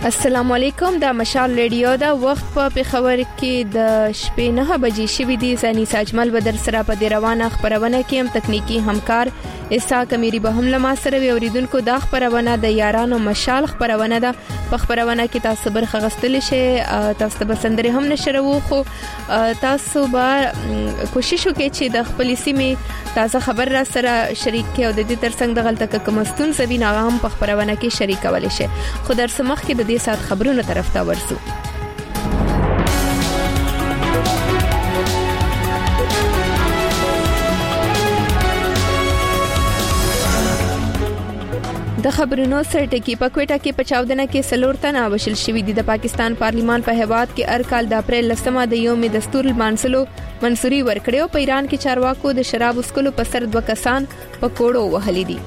السلام علیکم. د مشال ریډیو دا وخت په پیښور کې د شپې 9 بجې شوې دي. زنی ساجمل بدر سره په دی روانه خبرونه کې هم تکنیکی همکار اسحاق امیری به هم لما سره وي. اوریدونکو دا خبرونه د یارانو مشال خبرونه ده. په خبرونه کې تاسو برخه غستل شي، تاسو به سندره هم نشرو، خو تاسو به کوشش وکړئ چې د خپل سیمې تازه خبر را سره شریک کړئ او د دې ترڅنګ د غلطه کومستون سبي ناغام په خبرونه کې شریک ولې شي. خو در سمخ کې د دې سات خبرونو طرف ته ورسو. د خبرونو سرټکی په کوټه کې په چاودنه کې سلور تنه وشل شوې دي. د پاکستان پارلیمان په هیواد کې ارکال د اپریل لسمه د یوم دستور المنسلو منصوري ورکړیو. په ایران کې چارواکو د شراب اسکلو په سر 2 کسان په کوړو وهلي دي.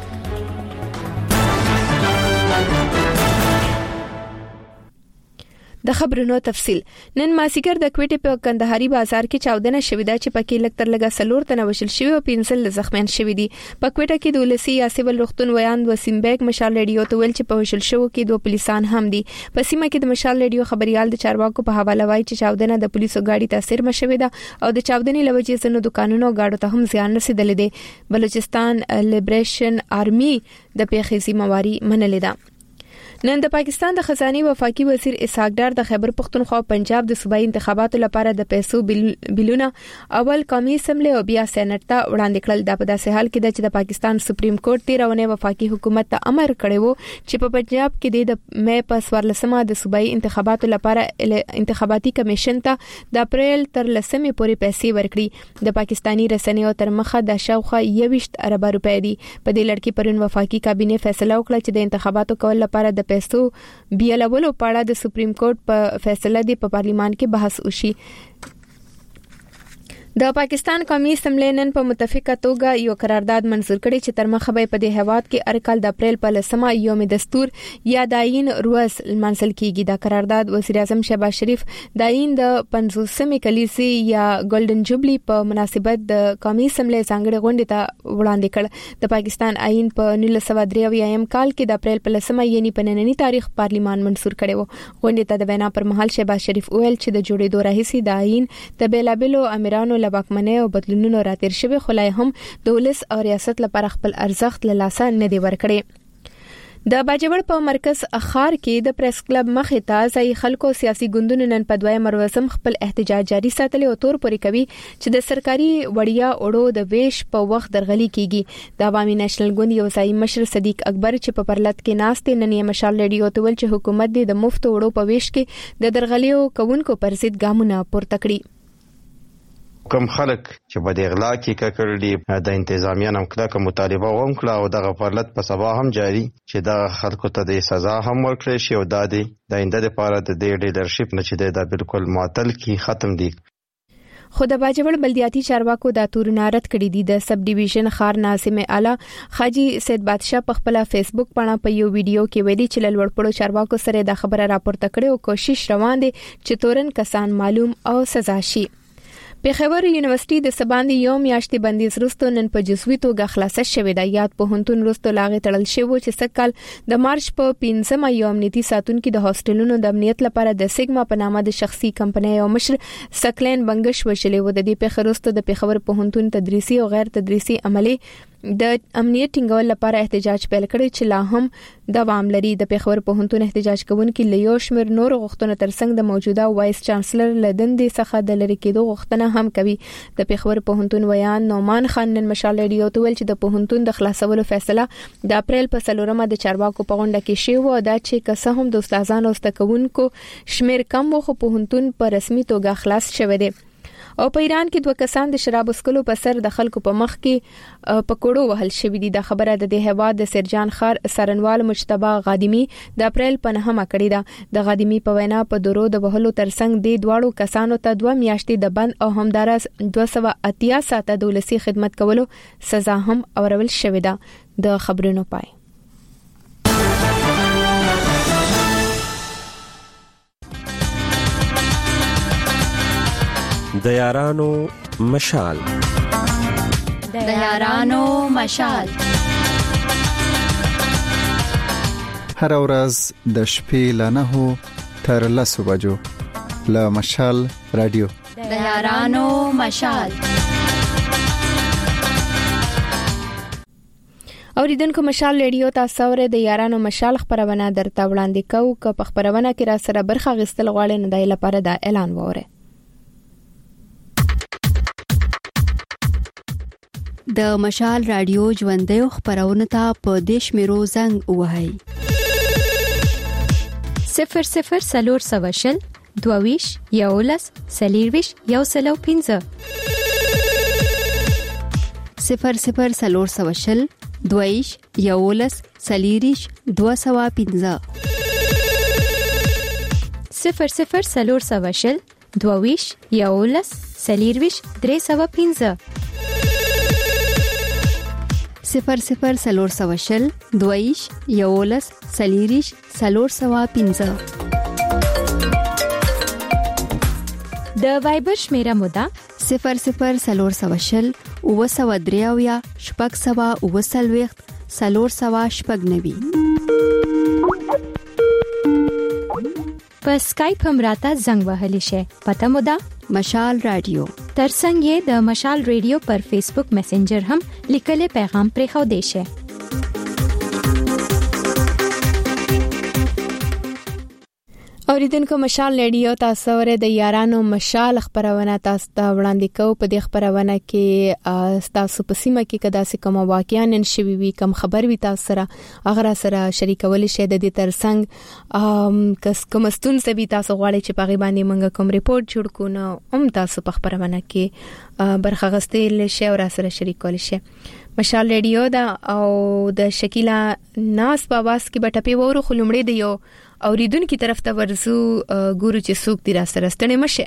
د خبرونو تفصيل. نن ماسیګر د کوټې په کندهاري بازار کې چاودنه شوې ده چې پکې لکتر لګا سلور تنه وشل شوی او 15 زخمیان شوی دي. په کوټه کې د ولسی یاسیبل رختون ویان وسیم بیگ مشال ریډیو ته ویل چې په وشل شو کې 2 پولیسان هم دي. په سیمه کې د مشال ریډیو خبريال د چارواکو په حواله وایي چې چاودنه د پولیسو غاډي تاثیر مشوي ده او د چاودنې لوجې زنو دکانونو غاډو ته هم زیان رسیدل دي. بلوچستان لیبریشن آرمي د پیښې ذمہواری منلې ده. نن د پاکستان د خزانه وفاقي وزیر اسحاق ډار د خیبر پختونخوا پنجاب د صوبایي انتخاباتو لپاره د پیسو بلونه اول قومي اسمبلی او بیا سېنات ته وړاندې کړل. د په داسې حال کې د پاکستان سپریم کورټ 13 وفاقي حکومت ته امر کړی وو چې په پنجاب کې د مې په 14مه د صوبایي انتخاباتو لپاره انتخاباتي کمیشن ته د اپریل تر 10مې پورې پیسې ورکړي. د پاکستاني رسنیو تر مخه د شاوخوا 21 ارب روپۍ دي. په دې لړ کې پرون وفاقي کابینه فیصله وکړه چې د انتخاباتو کول لپاره د پیسو بیلولو په اړه د سپریم کورټ په فیصله دی په پارلیمان کې بحث وشي. د پاکستان قومي اسمبلی نن په متفقه توګه یو قرارداد منزور کړي چې تر مخه به په دې هواد کې ارکال د اپریل په 10مه یوم دستور یا داین روز منسل کیږي. دا قرارداد وزیر اعظم شهباز شریف داین د 50مې کلیسي یا ګولډن جوبلی په مناسبت د قومي اسمبلی څنګه غونډه ته وړاندې کړ. د پاکستان آئین په 1993 کال کې د اپریل په 10مه یعنی په نننی تاریخ پارلیمان منسور کړي وو. غونډه ته د وینا پر مهال شهباز شریف ویل چې د جوړېدو راهیسي د آئین د بیلابلو امیرانو لباکمنه او بدلونونو راتیر شوی خلای هم د ولس او ریاست لپاره خپل ارزښت له لاسه نه دی ورکړي. د باجوړ په مرکز اخار کې د پریس کلب مخې ته ځای خلکو سیاسي ګوندونو نن په 2 ورځم خپل احتجاج جاري ساتلی او تور پوري کوي چې د سرکاري وړیا اوړو د ویش په وخت درغلي کیږي. د عوامي نېشنل ګوند یو ځای مشر صدیق اکبر چې په پرلط کې ناست نن یې مشال ریډیو ته ویل چې حکومت د مفت اوړو په ویش کې د درغلیو کوونکو پر ضد ګامونه پورته کړي. کوم خلک چې په دې اغلا کې کړي د انتظامیه نم کله مطالبه وکړه او د غفلت په سبا هم جاری چې د خلکو ته د سزا هم ورکړي شي او د آینده لپاره د دې لیدرشپ نه چې دا بالکل معطل کی ختم دي. خو د باجوړ بلدیاتي چارواکو د تورونه رد کړي دي. د سب ډیویژن خار ناظم اعلی خاجي سید بادشاہ په خپل فیسبوک باندې په یو ویډیو کې ویلي چې لوړپوړو چارواکو سره د خبره راپورته کړي او کوشش روان دي چې تورن کسان معلوم او سزا شي. پیښور یونیورسيټي د سباندې یو میاشتې بندیز وروسته نن په جزوي توګه خلاصه شوې ده. یاد پوهنتون وروسته لاغې تړل شوی چې سکهال د مارچ په 15مه یو امنیتي ساتونکو د هاستلونو د امنیت لپاره د سیګما په نامه د شخصي کمپنۍ او مشر سکلین بنگش وشلې و. د دې پیښې وروسته د پیښور پوهنتون تدریسي او غیر تدریسي عملي د امنیت ټینګول لپاره احتجاج پیل کړی چې لا هم دوام لري. د پیښور پوهنتون احتجاج کوونکي له یو شمېر نور غوښتنو ترڅنګ د موجوده وایس چانسلر لدندې څخه د لری کېدو غوښتنه هم کوي. د پیښور پوهنتون ویان نومان خان نن مشال ریډیو ته ویل چې د پوهنتون د خلاصولو فیصله د اپریل په 4مه د چارواکو په غونډه کې شوی و. دا چې کسه هم د استادانو او استکونکو شمیر کم وو خو پوهنتون په رسمي توګه خلاص شوی دی. او په ایران کې 2 کسان د شراب اسکلو په سر د خلکو په مخ کې پکوړو وهل شوی دي. د خبره د هواد د سرجان خار سرنوال مجتبی غادمی د اپریل په 9مه کړی ده. د غادمی په وینا په درو د وهلو ترڅنګ د دوړو کسانو ته 2 میاشتې د بند او همدارس 280 ساعته د ولسی خدمت کولو سزا هم اورول شوې ده. د خبرونو پای. د یارانو مشال. هر ورځ د شپې له 9 تر 10 بجو له مشال رادیو د یارانو مشال. اوریدونکو مشال رادیو تاسو ورته د یارانو مشال خبرونه درته وړاندې کوو. که په خبرونه کې را سره برخه غستل غواړئ نو دای لپاره دا اعلان وره. د مشال رادیو ژوندۍ خبرونه ته په دیش میرو زنګ وهاي 00 22 یولس سلیرویش یو سلو 15 00 22 یولس سلیریش 215 00 22 یولس سلیرویش 315 00 22 یولس سلیریش 315 د وایبر شمیره مودا 00 وسودریاویا شپږ سوا وسلويخت سلور سوا شپږ نوي. په اسکایپ هم راته زنګ وهلی شي. پته مودا مشال رادیو. ترڅنګ یې د مشال رادیو پر فیسبوک میسنجر هم لیکلي پیغام پرې خو دی شي. اوریدونکو مشال رادیو تاسو ورته د یارانو مشال خبرونه تاسو ته وړاندې کوو. په دې خبرونه کې تاسو په سیمه کې کدا سې کوم واقعیا نن شوي وي کوم خبر وي تاسو سره هغه سره شریکول شي. د دې ترڅنګ کوم ستونزه وي تاسو غواړئ چې په غیبانې منګه کوم ریپورت جوړ کو نو هم تاسو په خبرونه کې برخه غستې شي او سره شریکول شي. مشال رادیو دا او د شکیلا ناس په واس کې بټپی وورو خلمړې دی یو اوریدونکو طرف ته ورزو ګورو چې څوک دی را سره ستنه مشه.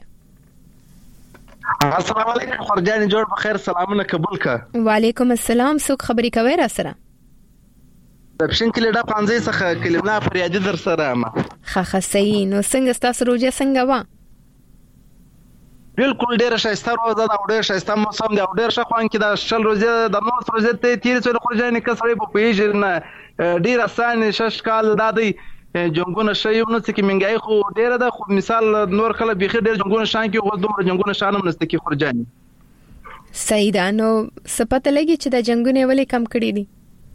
السلام علیکم خورجان جوړ بخیر سلامونه قبول کا. وعلیکم السلام څوک خبرې کوي را سره؟ د پښین کلی د پانځې څخه کلمه فریادي در سره ما. خه صحیح. نو څنګه تاسو روزه څنګه وا؟ بالکل ډیر شایسته روزه دا ډیر شایسته موسم دی او ډیر ښه خوان کې دا شل روزه د نو روزه ته تیر څو خورجان کسړې په پیژنه ډیر اسان شش کال دادی جنگونه شي نو چې منګای خو ډیر ده خو مثال نور کله بيخي ډیر جنگونه شان کې خو دومره جنگونه شانم نشته کې خورجان. صحیح ده. نو سپته لګي چې د جنگونه ولې کم کړی دي؟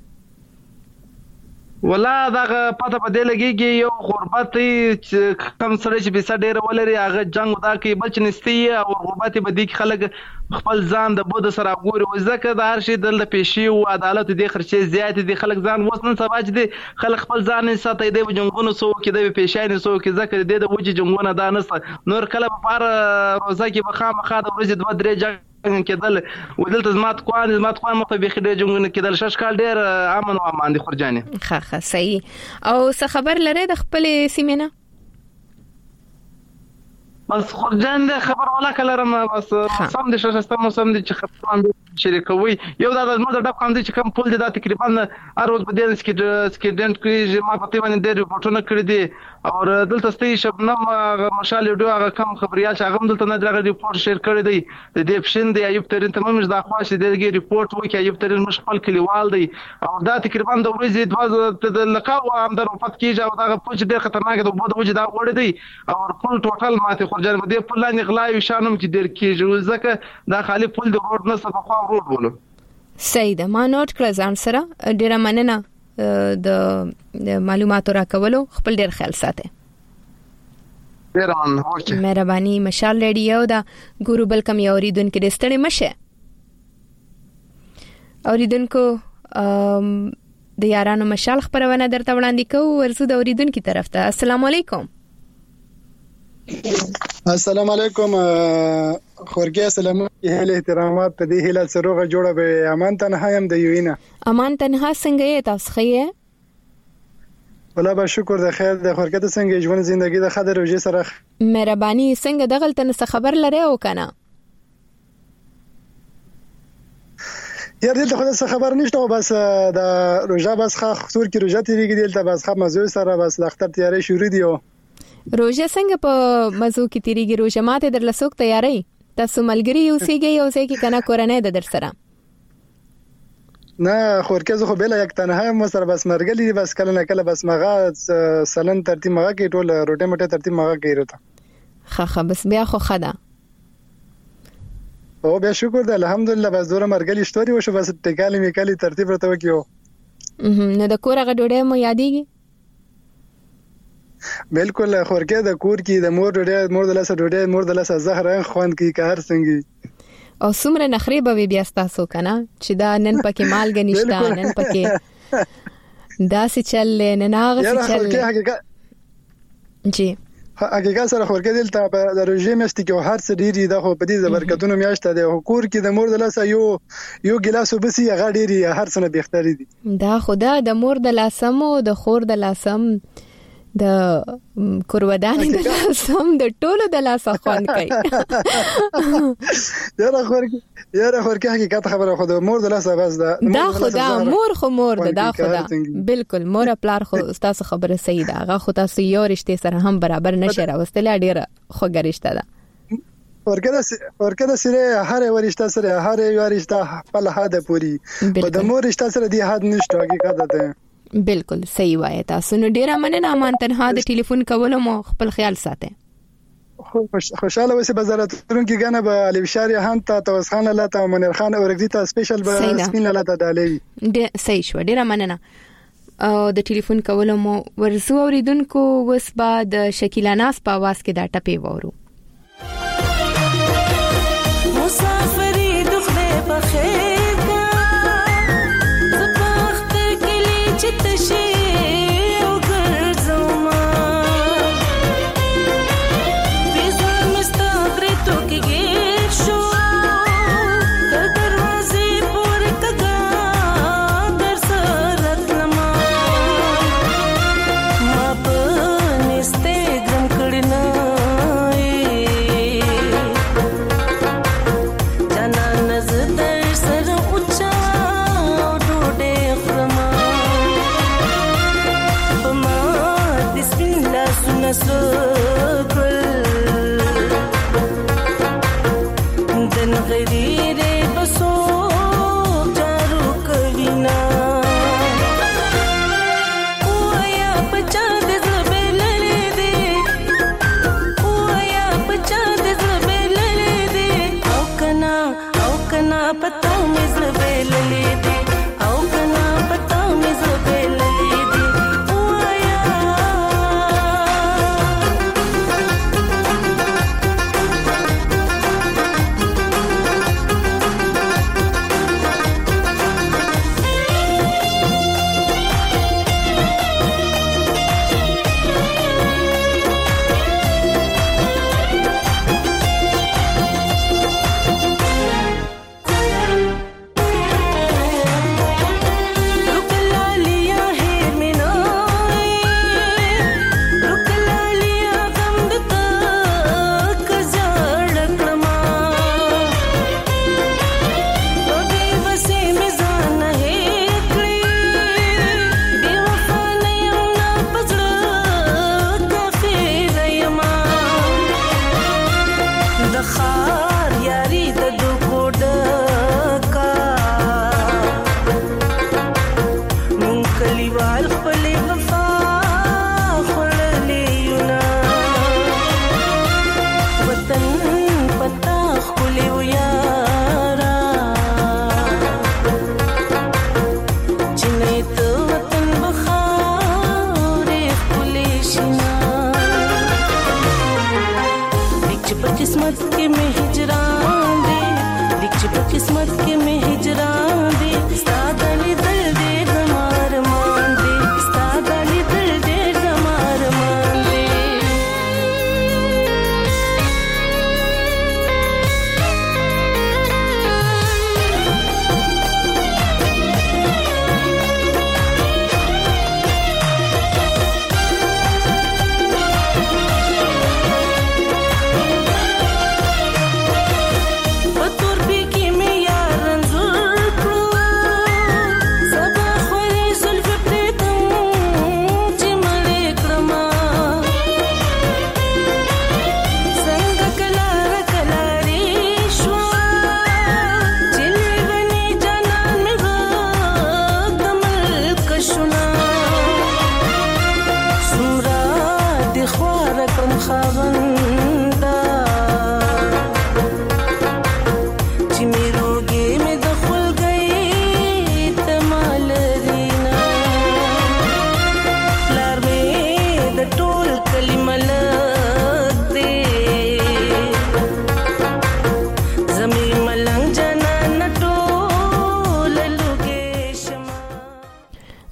ولا دا پته په دې لګيږي یو غربت کم سره چې به ډېر ولري هغه جنگ دا کې بچ نستي او غربت به دي خلک خپل ځان د بود سره ګوري او ځکه د هر شي د پیشي او عدالت دي خرچې زیات دي خلک ځان وسنن سباج دي خلک خپل ځان ساتي د جنگونو سو کې د پیشانه سو کې ځکه د وجه جنگونه دا نس نور کله په بار روزه کې بخامخه د ورځې 2-3 جنگ کېدل ودلته زمات خوان مخ به خډه جنگونه کېدل شش کال ډیر امن او امان دي خورجانه. خه صحیح. او څه خبر لري د خپل سیمینه؟ بس خورجان د خبر ولا کلرم بس سم دي شسته موسم دي چې خبران شریکوي یو دا د مو د ډب کاندي چې کم پول دي دا تقریبا اروز په دې سکیډنټ کې ما په تیونه د ریپورتونه کړی دي او دلته ستې شبنم مشال ډو هغه کم خبريال چې هغه دلته نه درغه ریپورت شیر کړی دی د دې پښین دی ایوب ترين تمام د خواش دغه ریپورت وکي ایوب ترين مشخل کلیوال دی او دا تقریبا د ورځې د لقاو هم در وفات کیږي او دا پوج ډیر خطرناک دی بده وجه دا وړي دی او ټول ټوټل ماته خورجان دې په لاندې غلاوي شانم چې ډیر کیږي ځکه دا خالی پول د روډ نه صفه روډ بولو. صحیح ده. ما نوٹ کړ ځان سره. ډیره مننه د معلوماتو راکولو. خپل ډیر خیال ساتئ. ډیره مننه. مهرباني. مشال رادیو دا ګورو بلکم یو اوریدونکو د ستړي مشه. اوریدونکو د یارانو مشال خبرونه درته وړاندې کوو. ورزو د اوریدونکو طرف ته. السلام علیکم. السلام علیکم خورګي سلام هله احترامات په دې هله سروغه جوړه به امان تنها يم د یوینا. امان تنها څنګه یې تاسو خې؟ ولا به شکر د خیر د خورګي څنګه ژوند ژوندۍ د خدای روزي سره مهرباني. څنګه دغلت نه خبر لري او کنه؟ یار دلته خو څه خبر نشته بس د روزه بس خاطر کې روزه تیریږي دلته بس خه مزه سره بس د اختر تیاری شروع دی. روزه څنګه په مزو کې تیریږي؟ روزه ماته در لسوک تیاری تاسو ملګری یو سیږي یو ځای کې کنه کورنۍ د در سره نه خورکه زه خو بل یک تنها مو سره بس مرګلی بس کله نه کله بس مغه سلن ترتیب مغه کې ټول روټه مټه ترتیب مغه کې رته خه بس بیا خو خدا او بیا شکر ده الحمدلله بس دوره مرګلی شتوري وشو بس ټکالي میکالي ترتیب رته وکيو نه د کور غ ډوډۍ مو یادېږي بالکل خورکه د کور کې د مور ډوډۍ مور د لاسه ډوډۍ مور د لاسه زهر خوان کې کار څنګه او څومره نخري به بیا تاسو کنه چې دا نن پکې مالګه نشته نن پکې دا څه چل نه ناغه څه چل جی هغه سره خورکه دلته د روزي مستي کې هر څه ډيري د خو په دې برکتونو میاشته د کور کې د مور د لاسه یو ګلاس وبسي هغه ډيري هر څه نه بهتري دي دا خدا د مور د لاسم او د خور د لاسم د کورودان د لاسم د ټولو د لاسه خوان کوي یاره خورکه حقیقت خبره خو د مور د لاسه بس دا خدا مور خو مور دا خدا بالکل مور پلار خو تاسو خبره صحیح ده هغه خو تاسو یو رشته سره هم برابر نشه راوستل ډیره خو ګرشته ده ورکه سره هر ورشته سره هر ورشته په لحاده پوری په د مور رشته سره دی حد نشته حقیقت ده بالکل صحیح وایي تاسو نو ډیره مننه امان تنها د ټلیفون کولو مو خپل خیال ساته خوشاله وسه بازاراتون کې غنه به علي بشاري هم ته توسخان الله ته منیر خان اورګدي ته سپیشل به سپین الله ته دالي صحیح شو ډیره مننه او د ټلیفون کولو مو ورسو اوریدونکو وس با د شکیلا ناس په आवाज کې دا ټپي وورو مسافری دخله بخیر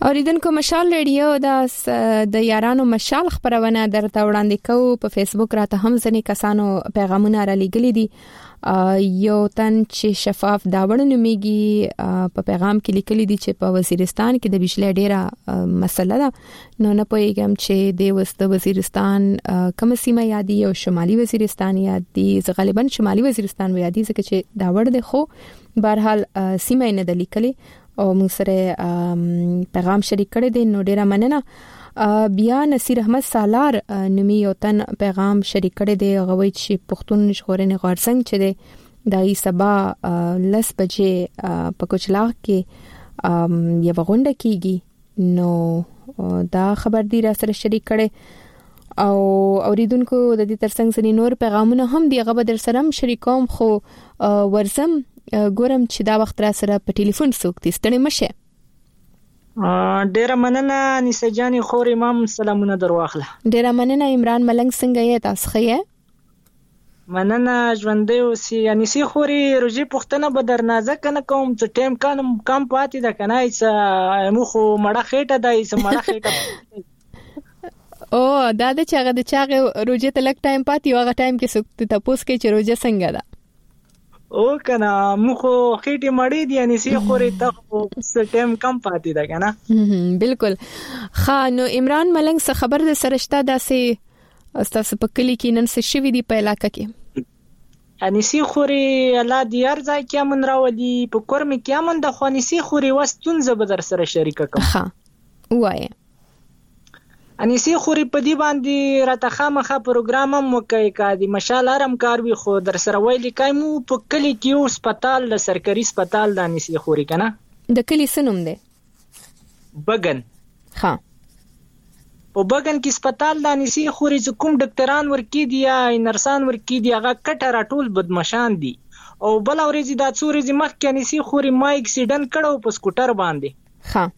اوریدونکو مشال رادیو د یارانو مشال خبرونه درته وړاندې کوو. په فیسبوک راته هم ځنې کسانو پیغامونه را لېږلي دي. یو تن چې شفاف داوړ نوميږي په پیغام کې لیکلي دي چې په وزیرستان کې د بجلی ډیره مسله ده. نو نه پوهیږم چې د وزیرستان کوم سیمه یادي او شمالي وزیرستان یادي. غالبا شمالي وزیرستان یادي ځکه چې داوړ ده، خو بهرحال سیمه نه د لیکلي او موږ سره پیغام شریک کړی دی. نو ډیره مننه. بیا نصیر احمد سالار نومي یو تن پیغام شریک کړی دی. غوي چې پښتون ژغورنې غورځنګ چې دی د سبا 10 بجې په کوچلاغ کې یو غونډه کیږي. نو دا خبر دی را سره شریک کړي. او اوریدونکو د دې ترڅنګ سني نور پیغامونه هم دی غو در سره شریکوم. خو ورزم ګورم چې دا وخت را سره په ټلیفون سوکتي ستړي مشه. ډیره مننه نسا جاني خور امام سلامونه درواخله. ډیره مننه عمران ملنګ څنګه یې تاسو ښه؟ مننه ژوندې اوسې. یعنی سي خوري روزي پښتنه به درنازه کنه کوم چې ټیم کم پاتې ده کنه ایسه مخو مړه خېټه ده ایسه مړه خېټه. او دا د چاغه روزي ته لک ټایم پاتې هغه ټایم کې سوکته تاسو کې چې روزه څنګه ده او کنه مخو خېټه مړې دي. یعنی سي خوري ته ټیم کم پاتې ده کنه. بالکل. خانو عمران ملنګ څه خبر ده سرشتہ داسې تاسو په کلی کې نن څه شوی دی په علاقې کې؟ یعنی سي خوري الله دې ارزای کې من راولي په کورم کې من د خواني سي خوري وستون زه به در سره شریک کوم. ها وایي. یعنی سي خوري په دې باندې راته خامخه پروګرام هم وکړي کادي مشال ارم کار وی خو در سره ویلي کایمو په کلی کې یو سپیټال د سرکاري سپیټال د اني سي خوري کنه. د کلی سنوم دی بغن. ها په بغن کې سپیټال د اني سي خوري کوم ډاکټران ورکی دي یا نرسان ورکی دي هغه کټه راټول بدمشان دي. او بل اورېزي د څورېزي مخ کې اني سي خوري ما اکسیډنټ کړو په سکوټر باندې. ها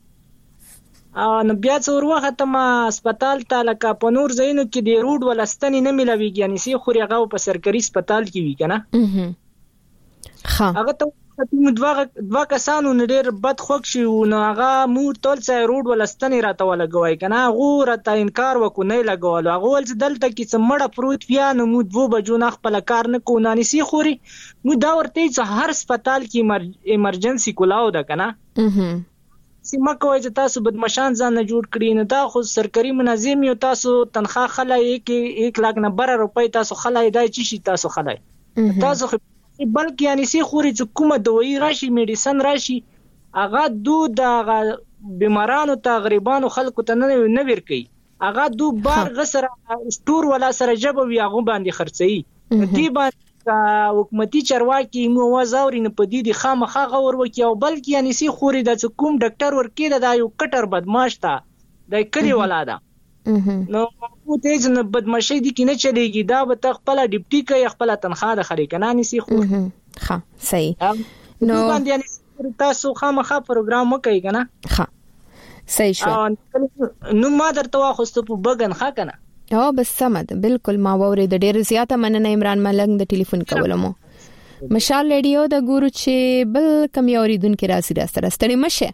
نو بیا څور وخت ما سپیټال ته لکه په نور زینو کې دی روډ ولستنی نه ملويږي. یعنی سي خوري هغه په سرکاري سپیټال کې وی کنه. ها هغه ته دوا کسانو نډیر بد خوښ شي نو هغه مور تول ځای روډ ولستنی راته ولګوي کنه. هغه راته انکار وکړ نه لګول. هغه ول دلته کې څه مړه پروت بیا نو مو 2 بجو نه خپل کار نه کو. نه سي خوري مو دا ورته چې هر سپیټال کې ایمرجنسي کولاو ده کنه. سیمه کوي چې تاسو بدمشان ځان نه جوړ کړی نه. دا خو سرکاري منظم یو تاسو تنخواه خلای کې 1 لک 90 روپۍ تاسو خلای دای چی شي تاسو خلای تاسو بلکې یعنی سي خوري چې کومه دوايي راشي میډیسن راشي هغه د بیمارانو ته غریبانو خلکو ته نه ورکي. هغه بار غسر سٹور ولا سره جبو وی هغه باندې خرڅي. دی باندې حکومتي چرواکي مو وزاوري نه پدې دي خامخا غور وکي. او بلکې یعنی سي خوري د کوم ډاکټر ورکی د یو کټر بدمعاش تا د کلی ولاده. نو په دې ځنه بدمعشي دي کې نه چلےږي. دا به تخپل ډیپټي کوي خپل تنخواه د خلک نه ني سي خوري. ها صحیح. نو باندې یعنی تاسو خامخا پروګرام وکړئ کنه. ها صحیح شو. نو ما درته واخستو په بغن ښه کنه. او بس سمد بالکل ما ووري د ډېر زیاته مننه عمران ملنګ د ټلیفون کولمو. مشال رادیو د ګورو چې بل کم اوریدونکو راځي را سره ستړي مشه.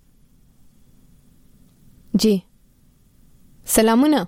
جی سلامونه.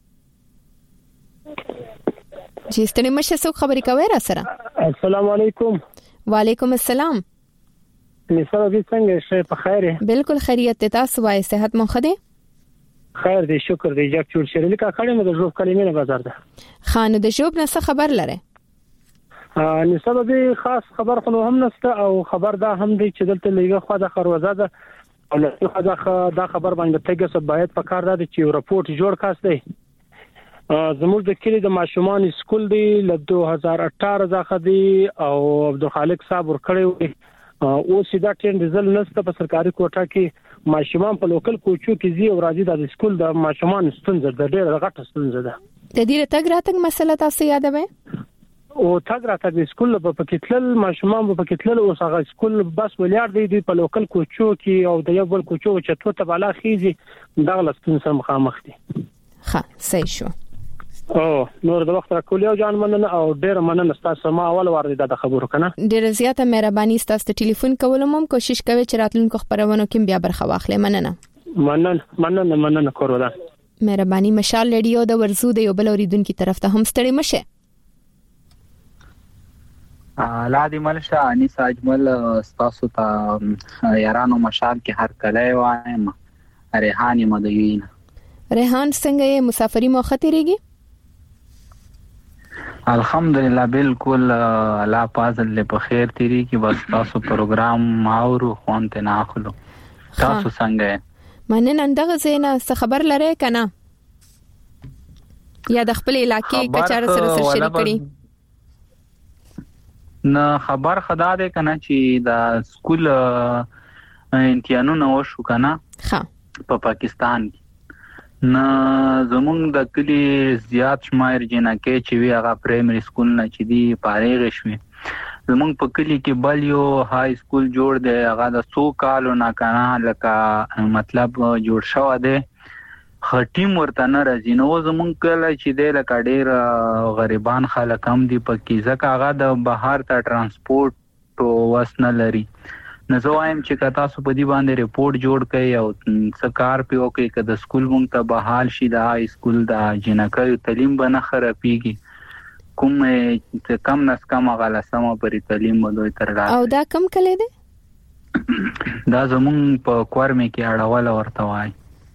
جی ستړي مشه څوک خبرې کوي را سره؟ السلام علیکم. وعلیکم السلام. نسبه دې څنګه شه په خیره؟ بالکل خیریت تاسو وای صحت مو خده؟ خیر دی شکر دی جګ چور شری لیکه کړم د ژوب کلمې نه بازار ده. خان د ژوب نه څه خبر لره؟ نسبه دې خاص خبر خو هم نشته او خبر دا هم دی چې دلته لږه خو د خروزه ده او له دا خبر باندې تګه باید په کار ده چې رپورت جوړ کاس دی. زموږ د کلی د ماشومان سکول دی له 2018 ځخه دی او عبدالخالق صاحب ور کړی او سیدا ټرین ریزل نشته په سرکاري کوټه کې. ماشومان په لوکل کوچو کې زی او راځي د سکول د ماشومان ستونزه د ډېر غټه ستونزه ده. د دې تګ راتګ مسله تاسو یادوي؟ او تګ راتګ سکول په کتل ماشومان په کتل او هغه سکول بس ولیار دی په لوکل کوچو کې او د یو بل کوچو چې تو ته بالا خيزي دغه ستونزه مخامخ دي. ها صحیح شو. او نور د وخت را کولیو جان مننه او ډیر مننه تاسو ما اول وار د خبرو کنه. ډیر زیاته مهرباني تاسو ته ټلیفون کولم کوشش کوي چې راتلونکو خبرونو کې بیا برخه واخلې. مننه. مننه کوردا مهرباني. مشال رادیو د ورزو د یو بل اوریدونکو طرف ته هم ستړي مشه. لا دې ملشه انیس اجمل تاسو ته یارانو مشال کې هر کله وایم ریحان مدوین. ریحان څنګه یې مسافری مو خطرېږي؟ الحمدلله بالکل الله پازل له بخیر تیری کی بس تاسو پروګرام اورو خوانته نه اخلو. تاسو څنګه؟ مننه. اندغه زینا څه خبر لري کنه یا د خپل علاقې کچاره سره شریک کړي؟ نه خبر خدا دې کنه چې د سکول امتحانونه وشو کنه په پاکستان کې. نه زمونږ د کلی زیات شمیر جنکې چې وی هغه پرایمري سکول نه چې دی پاره شوي. زمونږ په کلی کې بل یو های سکول جوړ دی هغه د 100 کالو نه کنه لکه مطلب جوړ شو دی خټیم ورته نه راځي. نو زمونږ کله چې دی لکه ډېر غریبان خلک هم دي پکې ځکه هغه د بهر ته ترانسپورت وس نه لري. نو زه وایم چې تاسو په دې باندې ریپورت جوړ کړئ او څه کار پې وکړئ که د سکول مونږ ته بحال شي د های سکول د جنکیو تعلیم به نه خرابېږي. کوم کم نس کم غلسمه پرې تعلیم بدوي تر راځي. او دا کم کله دی؟ دا زمونږ په کورمې کې اړول ورته وای.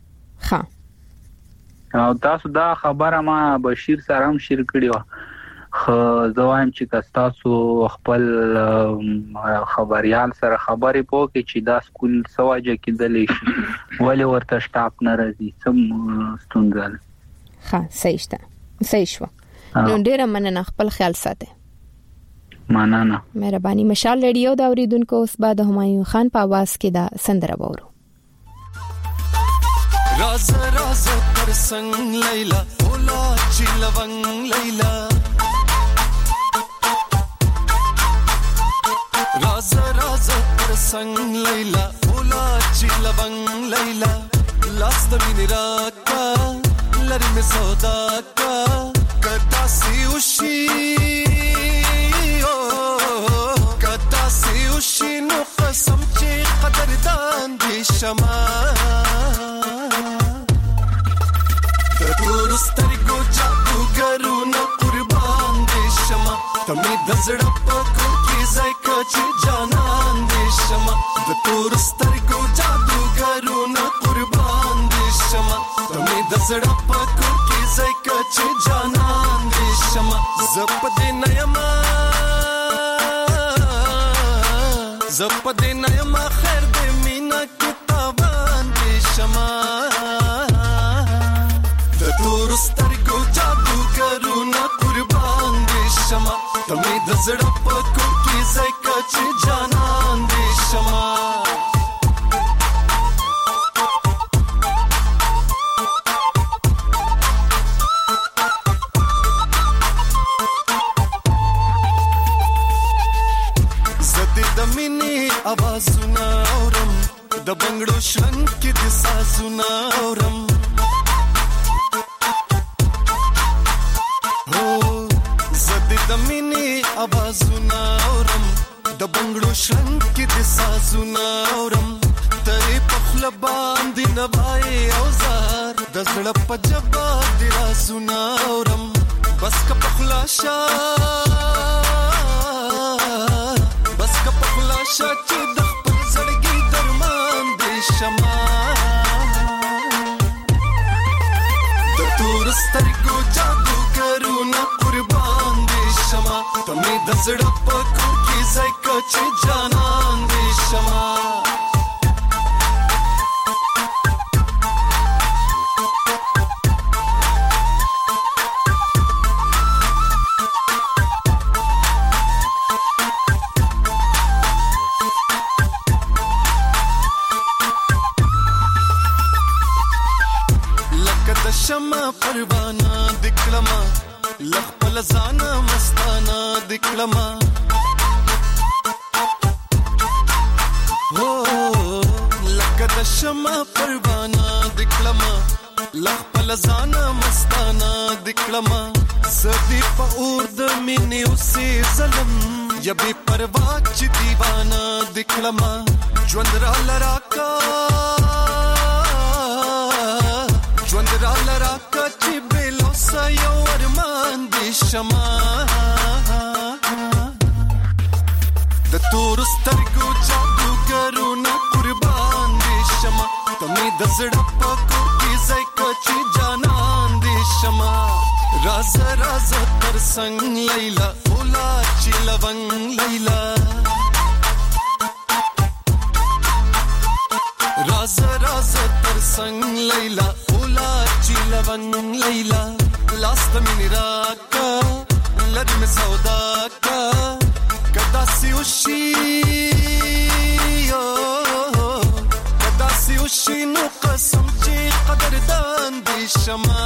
ها او تاسو دا خبره ما بشیر سره هم شیر کړی و. خو زه وایم چې تاسو خپل خبريال سره خبرې پوکې چې دا سکول سواجه کېدلی شي ولې ورته سټاپ نه راځي څه ستونزه ده. ها صحیح شو. نو ډیره مننه خپل خیال ساته. مننه مهرباني. مشال رادیو دا اوریدونکو اوس بعد همایون خان په आवाज کې دا سندره وورو. راز راز پر سنگ لیلا اولا چی لونگ لیلا راز راز پر سنگ لیلا اولا چی لونگ لیلا لاس دمین راکا لری میں سودا کا کتا سی اوشی کتا سی اوشی نو قسم چی قدردان دی شما تور سترګو جادوګرونه قربان دي شمه تمې د زړه په کور کې ځای کچې جانان دي شمه د تور سترګو جادوګرونه قربان دي شمه تمې د زړه په کور کې ځای کچې جانان دي شمه زپ دې نيما خیر دې مینا کې تاوان دي شمه تور سترګو جادوګرونه قربان دي شمه تمې د زړه په کور کې ځای کچې جانان دي شمه زدې د مینې आवाजونه اورم د بنگړو شرنګ کې د سازونه اورم د مینې आवाजونه اورم د بنگړو شرنګ کې د سازونه اورم ترې په خوله باندې نوای اوزار د زړه په جبا د رازونه اورم بس که په خوله شا چې د خپل زړګي درمان دې شما د تور سترګو جادوګرونه قربان دي شما تمې د زړه په کور کې ځای کچې جانان دي شما شمع پروانه دکلما لخپل ځانا مستانه دکلما هو لکه د شمع پروانه دکلما لخپل ځانا مستانه دکلما زدي په اور د مینې اوسې ظلم یا بے پروا چې دیوانه دکلما ژوند را لراکا را لرا کچی بلو سایو ارمان دی شما د تور سترګو جادوګرونه قربان دی شما تمه د زړه په کور کې ځای کچی جانان دی شما راز راز تر څنګ لیلا اولا چې لونګ لیلا راز راز تر څنګ لیلا اولا چې لونګ لیلا لاست مینی راکا لری می سودا کا کدا سیوشی کدا سیوشی نو قسم چې قدردان دی شما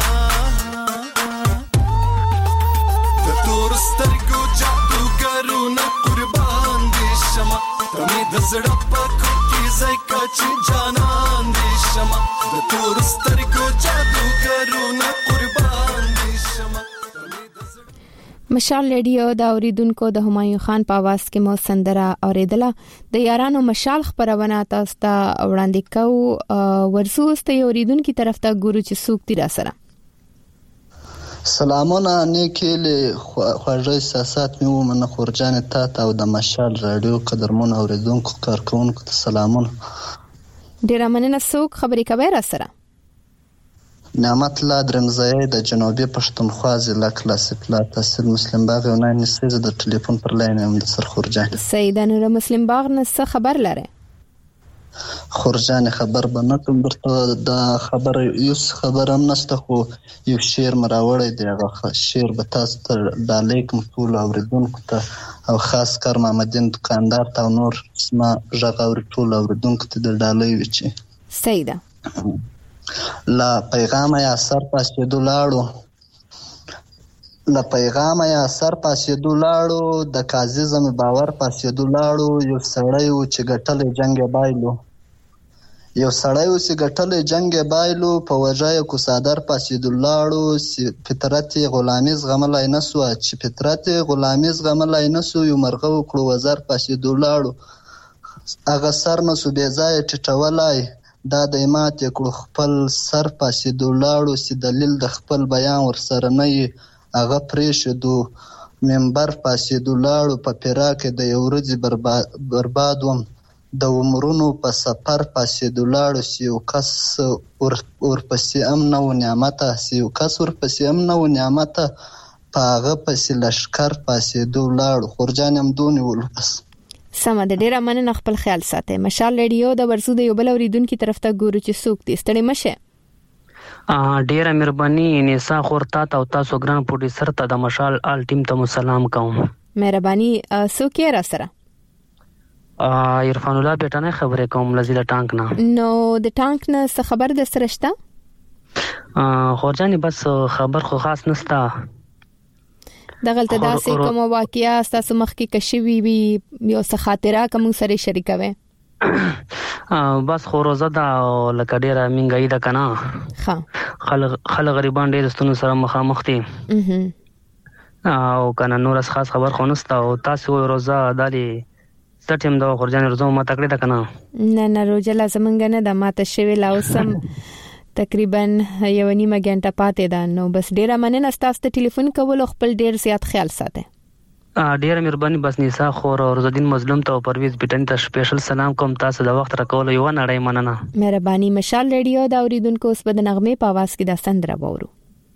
د تور سترګو جادوګرونه قربان دی شما تمه د زړه په کور کې ځای کچې جانان دی شما د تور سترګو جادوګرونه قربان دی شما. مشال ریډیو دا اوریدونکو د همایون خان په आवाज کې مو سندره اوریدله د یارانو مشال خبرونه تاسو ته وړاندې کوو ورسو ست اوریدونکو طرف ته ګورو چې سوق تیر سره سلامونه نیکله خواږه سیاست مې ومنه خورجان ته او د مشال رادیو قدرمن اوریدونکو کارکونکو ته سلامونه ډیر مننه سوق خبرې کوي را سره نعمت الله درمزای د جنوبي پښتونخوا ضلع کلاسیک لا تحصیل مسلم باغ یو نه نسیز د ټلیفون پر لاین هم د سر خورجان سیدان نور مسلم باغ نه څه خبر لره خورجان خبر بنکم درته د خبر یو خبر هم نشته خو یو شعر مراوړی دی هغه شعر به تاسو ته د علیکم ټول اوریدونکو ته او خاص کار محمدین دکاندار ته نور اسما ژغور ټول اوریدونکو ته د ډالۍ وچی سیدا لا پیغام یا سر پاسې دولاړو لا پیغام یا سر پاسې دولاړو د قاضي زم باور پاسې دولاړو یو سړی و چې ګټلې جنگ بایلو یو سړی و چې ګټلې جنگ بایلو په وجای کو صادر پاسې دولاړو فطرت غلامی زغملای نسو چې فطرت غلامی زغملای نسو یو مرغه کړو وزر پاسې دولاړو هغه سر نو سو بې ځای ټټولای دا د مات کړو خپل سر پاسې دولاړو چې دلیل د خپل بیان ورسره نه هغه پریشدو منبر پاسې دولاړو په پیراکه د یو ورځې بربادوم د عمرونو په سفر پاسې دولاړو چې یو کس ورپسې امن او نعمت چې یو کس ورپسې امن او نعمت په هغه پسې لشکر پاسې دولاړو خورجان هم دونی ولبس سم د ډیره مننه خپل خیال ساتئ مشال ریډیو د ورسو د یو بل اوریدونکو طرف ته ګورو چې څوک دې ستړي مشه ډیره مهرباني نساء خورتا او تاسو ګران پروډوسر ته د مشال آل ټیم ته سلام کوم مهرباني څوک را سره عرفان الله بیٹانه خبره کوم لزیله ټانک نه نو د ټانک نه څه خبر د سرشتہ خورجاني بس خبر خو خاص نستا دغلته داسې کوم واقعیا تاسو مخکې کشوي وي یو څه خاطره کوم سره شریکوي بس خو روزه دا لکه ډیره منګای ده کنه ها خلک غریبان ډیر ستونو سره مخامخ دي او کنه نور خاص خبر خو نستا او تاسو روزه دالي ستیم دا خورجان روزه ما تکړه ده کنه نه روزه لازم نه ده ماته شوی لاوسم تقریبا یو نیمه غنټه پاتې ده نو بس ډیره مننه تاسو ته ټلیفون کول خپل ډیر زیات خیال ساتئ ډیره مهرباني بس نساء خور او روزدین مظلوم ته پرویز بیٹن ته سپیشل سلام کوم تاسو د وخت راکول یو نړۍ مننه مهرباني مشال ریډیو دا اوریدونکو اوس بد نغمه په आवाज کې د سندره وورو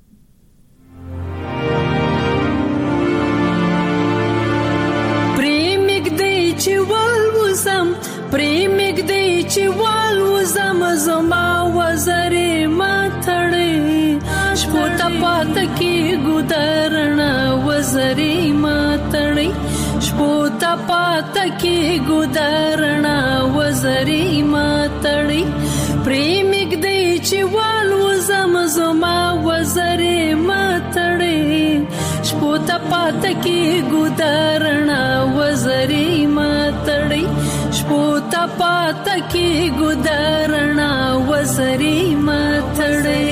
پریمګ دی چې والوزم پریمګ دی چې والوزم زما وزرې ما تړې شپوت پات کې ګودرنا وزرې ما تړې شپوت پات کې ګودرنا وزرې ما تړې پریمګ دی چې والوزم زما وزرې ما تړې شپوت پات کې ګودرنا وزرې ما تړې شپوت پات کې ګودرنا وزرې ما تړې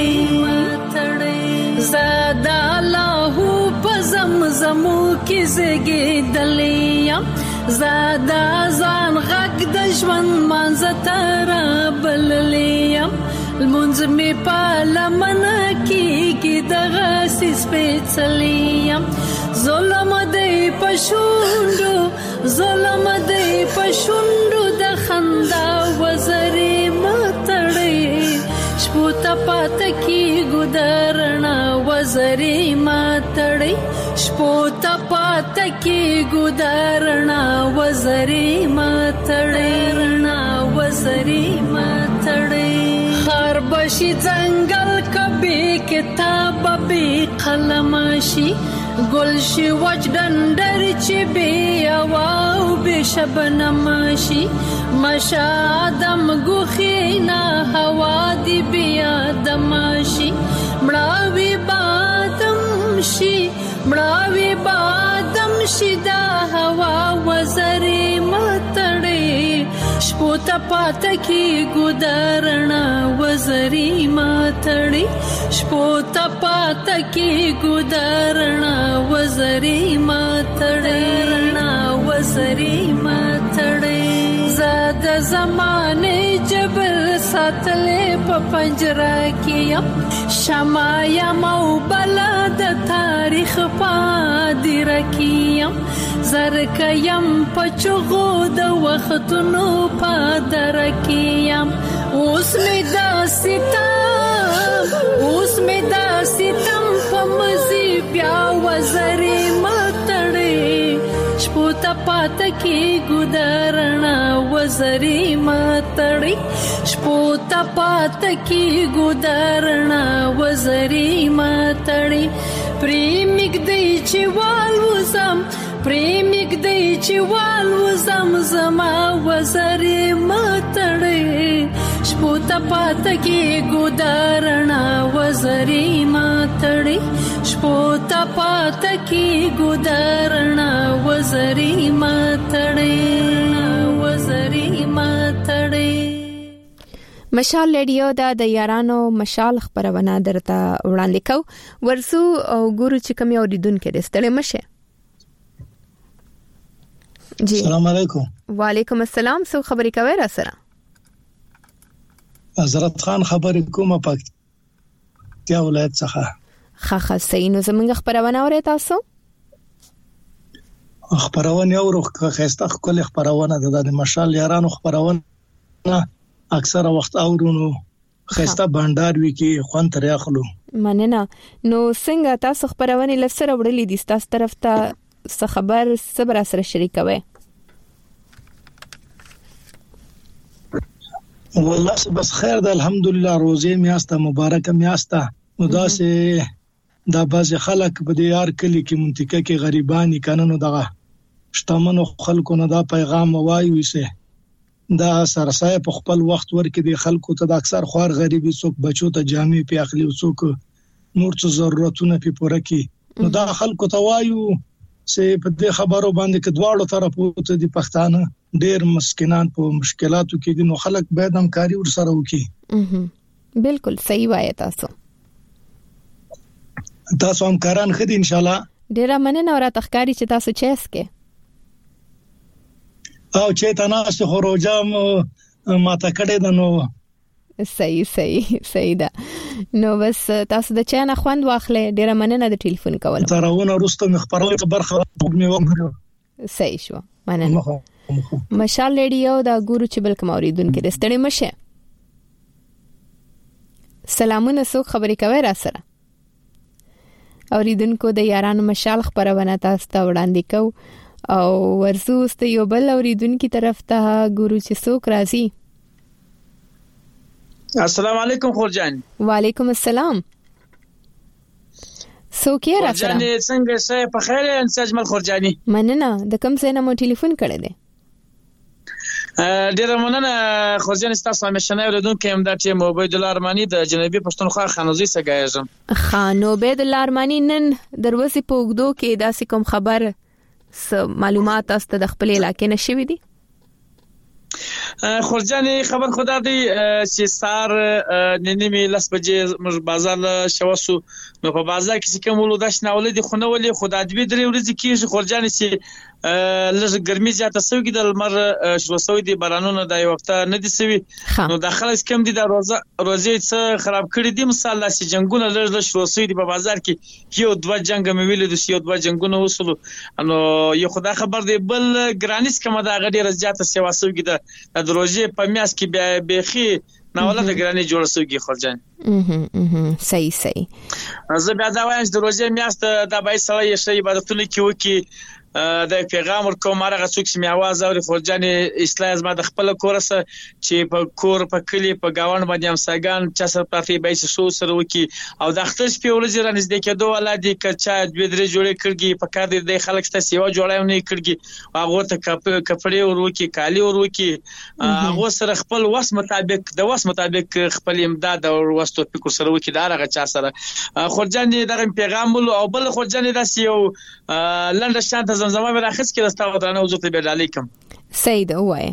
زادا الله په زمزمو کې زګې دلې یم زاده ځان غږ د ژوند مانځه ته رابللی یم لمونځ مې په لمنه کېږي دغسې سپېڅلی یم ظلم دی په شونډو ظلم دی په شونډو د خندا وزرې مه تړئ شپو ته پاته کېږو د رڼا وزرې مه تړئ شپو ته پاته کېږو د رڼا وزرې مه تړئ رڼا وزرې مه تړئ خار بشي ځنګل کبي کتاب بې قلم شي گل شي وچ ډنډر چې بې هوا او بې شبنم شي مشه آدم ګوښې نه هوا دې بې آدم شي مړاوي بادم شي مړاوي بادم شي دا هوا وزرې مه تړئ شپو ته پاته کېږو د رڼا وزرې مه تړئ شپو ته پاته کېږو د رڼا وزرې مه تړئ رڼا وزرې مه تړئ زه د زمانې جبر ساتلې په پنجره کې یم شمع یم او بله د تاریخ په هدیره کې یم زرکه یم په چغو د وختونو په دره کې یم اوس مې دا ستم په مزي بیا وزرې مه تړئ شپو ته پاته کېږو د رڼا وزرې مه تړئ شپو ته پاته کېږو د رڼا وزرې مه تړئ پرې مږدئ چې والوزم پرې مږدئ چې والوزم زما وزرې مه تړئ شپو ته پاته کېږو د رڼا وزرې مه تړئ شپو ته پاته کېږو د رڼا وزرې مه تړئ وزرې مه تړئ مشال رادیو د یارانو مشال خبرونه درته وړاندې کو ورسو او ګورو چې کوم اوریدونکو دې ستړي مشه جی السلام علیکم وعلیکم السلام سو خبرې کوي را سره حضرت خان خبرې کومه پکتیا ولایت څخه خاخه سینو زمونږ خبرونه اوري تاسو خبرونه اورو خسته خپل خبرونه د مشال یارانو خبرونه اکثره وخت اورونو خسته بانډار وی کې خوان تر اخلو مننه نو څنګه تاسو خبرونه لسره وړلې دي تاسو طرف ته څه خبر صبر سره شریکوي والله بس خیر ده الحمدلله روزه میاسته مبارکه میاسته نو داسې دا باز خلک په دې یار کلی کې منطقه کې غریبانی قانونو دغه شتمنو خلکو نه دا پیغام وایي سه دا سرسای په خپل وخت ورکې د خلکو ته د اکثر خوار غریبي څوک بچو ته جامې په اخلي څوک نور څه ضرورتونه په پوره کې نو دا خلکو ته وایو چې په دې خبرو باندې کې دواړو طرفو ته د پښتانه ډېر مسکینان په مشکلاتو کې دي نو خلک باید همکاري ورسره وکړي بالکل صحیح وایي تاسو همکاران خدي ان شاء الله ډېر مننه او راتخکاری چې تاسو چیسکه او چې تاسو خروجام ماته کړه د نو صحیح ده نو بس تاسو د چا نه خوند واخلې ډیره مننه د ټلیفون کول ترونه وروسته مخبرونه برخه مې وګورم صحیح شو مننه مشال رادیو دا ګورو چې بل کوم اوریدونکو د ستړي مشه سلامونه څوک خبرې کوي را سره اوریدونکو د یارانو مشال خبرونه تاسو ته وړاندې کو او ورسو است یو بل اوریدونکو طرف ته ګورو چې څوک راځي السلام علیکم خورجان وعلیکم السلام څوک یې را سره خورجان څنګه سه په خیر انس اجمل خورجانی مننه د کوم ځای نه مو ټلیفون کړی دی ډیر مننه خورجان تاسو همیشه نه ورودونکو هم د ټیم عبید الله ارمانی د جنوبي پښتونخوا خانوزي سګایږم خان عبید الله ارمانی نن دروازه پوګدو کې داسې کوم خبر معلومات است د خپل علاقې نشوي دي خورجان خبر خدا دی چې سار ننمي لاس بجې مر بازار شوسو نو په بازار کې کوم ولوداش نه ولدي خونه ولې خدا دې درې ورځې کې خورجان چې لږ ګرمي زیاته سوي د لمر شروع سوي دي بارانونه د یو وخت نه دي سوي نو د خلک کم دي د روزي څه خراب کړی دي مثال لاسي جنگونه لږ شروع سوي دي په بازار کې یو دوه جنگ مې ویل د یو دوه جنگونه وصلو نو یو خدای خبر دی بل ګرانیس کومه د غډي رضایت سیوا سوي د روزي په میاس کې بيخي ناوله د ګرانی جوړ سوي خلجان صحیح زه بیا دا وایم د روزي میاس د بای سره یې شی عبادتونه کې وکي د پیغام ورکوم هغه څوک چې می आवाज اوري خلجان اصلاح زما د خپل کورسه چې په کور په کلی په گاون باندې هم ساګان چا سره پاتې بای شو سره وکي او د اختر په ورځ رانځ د کېدو ولادي کچا دوی درې جوړې کړګي په کار د خلک ته سیوا جوړاو نه کړګي هغه ته کپړې وروکي کالی وروکي هغه سره خپل وس مطابق خپل امداد او وستو فکر سره وکي دا هغه چا سره خلجان دغه پیغام او بل خلجان داس یو لنډ شانت زمزمه به راخص کې راستا ودرانه وزو ته به علیکم سید اوه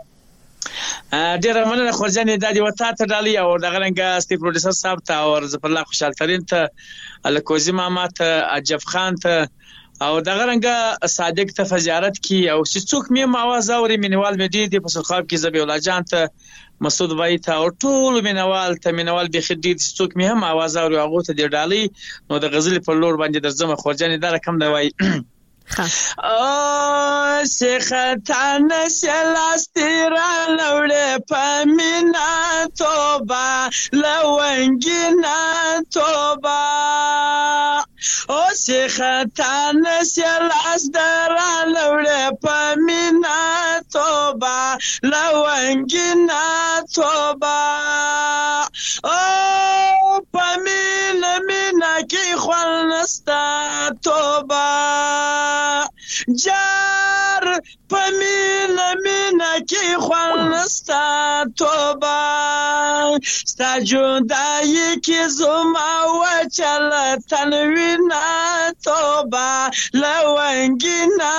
ډیر مننه خورجان د دې وتا ته ډالي او دغه رنګ سټي پروډوسر صاحب ته او زفر الله خوشحال ترين ته الکوزي ماما ته عجب خان ته او دغه رنګ صادق ته فزیارت کی او چې څوک می आवाज اوري مینوال مې دي په سرخاب کې زبی الله جان ته مسعود وای ته او ټول مینوال به خدي څوک می هم आवाज اوري هغه ته دی ډالي نو د غزل په لور باندې درځم خورجان دا رقم دی وای او سختان سلاسترا لوړ پمینا توبه لونګینا توبه او سختان سلاسترا لوړ پمینا توبه لونګینا توبه او پمینا کې خلنستا توبه جار پمینا کې خلنستا توبه ستا جدای کې زما وچل تنوینا توبه لونګینا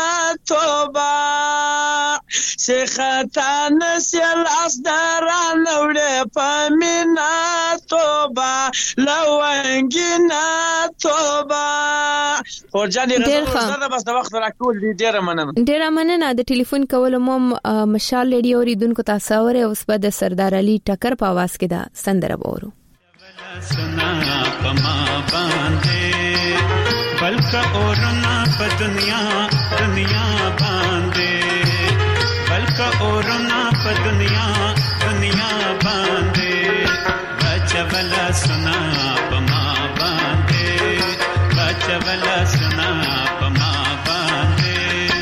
توبه سختان سلاس دران وړ پمینا توبه لونګینا توبه خورجان غزه بس د وخت راکول دي ډیره مننه د ټلیفون کول مو مشال ریډیو ریدونکو تاسو اوره اوس په د سردار علي ټکر په आवाज کې دا سندره وورو سنا پما باندې بلکا اورنا په دنیا باندې بلکا اورنا په دنیا باندې بچولا سنا پما باندې بچولا سنا پما باندې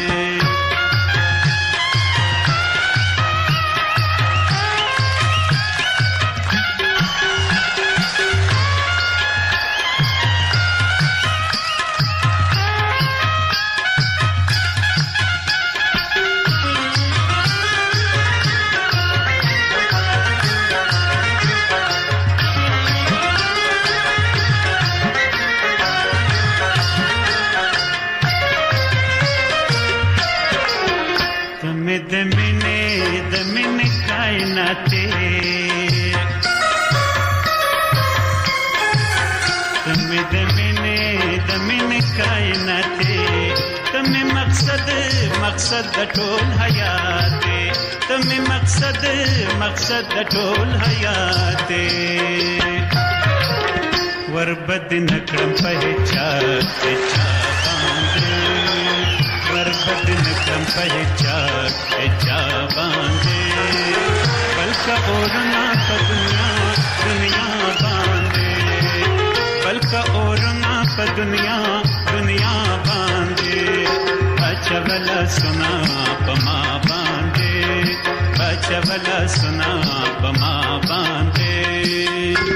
दमिने कायनाते तमे दमिने कायनाते तमे मकसद د ټول حیات تمه مقصد د ټول حیات وربد نکړم په چا باندې وربد نکړم په چا باندې بلکا اورنا په دنیا باندې بلکا اورنا په دنیا باندې بچولا سنا پما باندې بچولا سنا پما باندې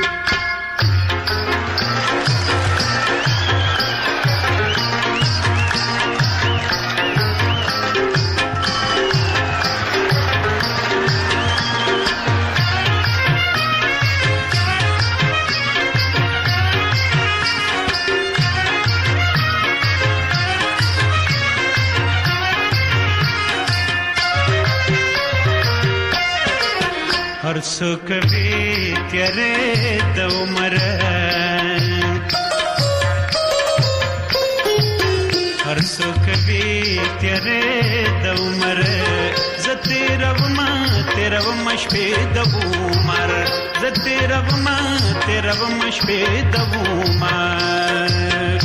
हर सुख भी तेरे दो मर हर सुखवी तेरे द उमर ज तेरवमा तेरवमा शपे द उमर ज तेरवमा तेरवमा शपे द उमर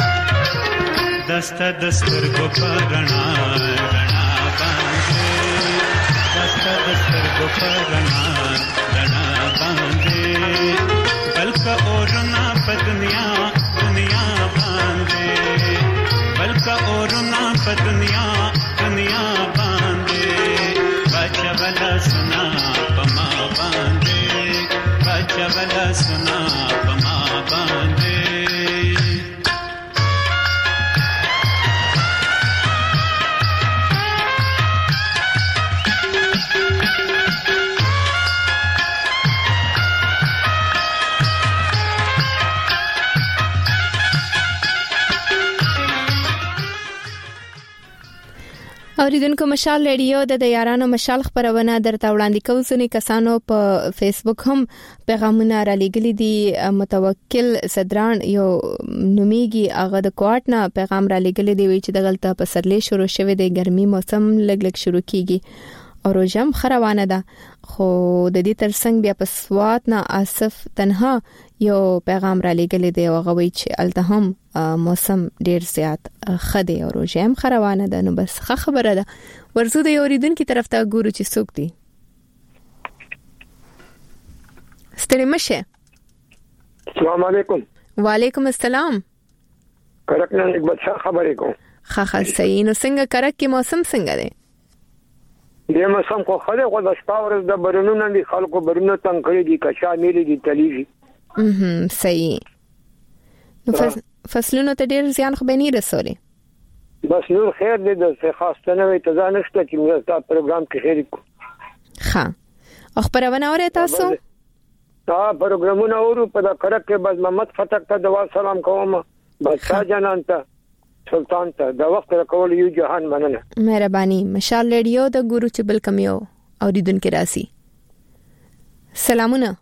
दस्ता दस्तर को परना रना बांधे दस्ता दस्तर को परना रना बांधे बल्कि और ना पदनिया दुनिया बांधे बल्कि और ना पदनिया दुनिया बांधे बच्चा वाला सुना पमा बांधे बच्चा वाला सुना पमा बांधे اوریدونکو مشال ریډیو د یارانو مشال خبرونه درته وړاندې کوو. ځینې کسانو په فیسبوک هم پیغامونه را لېږلي دي. متوکل صدران یو نومیږي، هغه د کوټ نه پیغام را لېږلی دی، وی چې دغلته په سرلې شروع شوه د ګرمي موسم لګ لګ شروع کیږي او روزم خروانه ده. خو د دې ترڅنګ بیا په سوات نه آصف تنها یو پیغام را لېږلی دی او هغه وی چې الته هم موسم ډیر زیات خدي او روزم خروانه ده. نو بس خبره ده. ورزو د اوریدونکو طرف ته ګورو چې څوک دی. ستړي مشه. السلام علیکم. وعلیکم السلام. کرک نه بچا خبرې کوم. خا صحیح. نو څنګه کرک کې موسم څنګه دی؟ د موسم خو خله خو د شپه ورځ د برونو نه خلکو برونو تنګ کړي دي، کشا میلي دي تلیږي. صحیح. نو فصلونو ته ډیر زیان خو به نه رسولي. بس نور خیر دې د خاصه نه وي ته ځانشته چې موږ تا پروګرام کې خیر کو. ها او خبرونه اورئ تاسو؟ دا پروګرامونه اورو په دا کرک کې بس محمد فتح ته دوا سلام کوم، بس جانان ته سلطان ته دا وخت راکول یو جهان مننه. مهرباني. مشال ریډیو د ګورو چې بل کم یو اوریدونکو راسي. سلامونه.